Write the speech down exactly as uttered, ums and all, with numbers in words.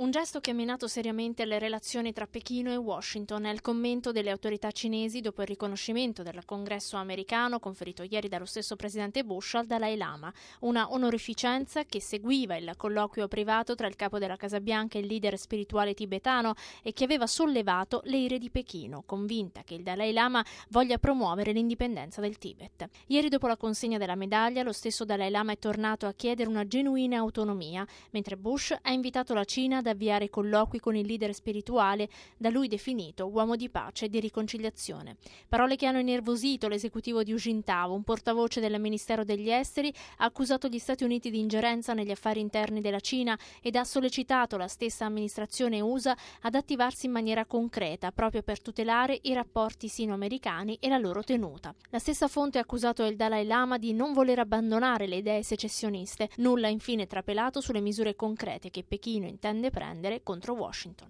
Un gesto che ha minato seriamente le relazioni tra Pechino e Washington è il commento delle autorità cinesi dopo il riconoscimento del congresso americano conferito ieri dallo stesso presidente Bush al Dalai Lama, una onorificenza che seguiva il colloquio privato tra il capo della Casa Bianca e il leader spirituale tibetano e che aveva sollevato le ire di Pechino, convinta che il Dalai Lama voglia promuovere l'indipendenza del Tibet. Ieri, dopo la consegna della medaglia, lo stesso Dalai Lama è tornato a chiedere una genuina autonomia, mentre Bush ha invitato la Cina ad avviare colloqui con il leader spirituale, da lui definito uomo di pace e di riconciliazione. Parole che hanno innervosito l'esecutivo di Hu Jintao, un portavoce del Ministero degli Esteri, ha accusato gli Stati Uniti di ingerenza negli affari interni della Cina ed ha sollecitato la stessa amministrazione U S A ad attivarsi in maniera concreta proprio per tutelare i rapporti sino-americani e la loro tenuta. La stessa fonte ha accusato il Dalai Lama di non voler abbandonare le idee secessioniste. Nulla infine trapelato sulle misure concrete che Pechino intende prendere contro Washington.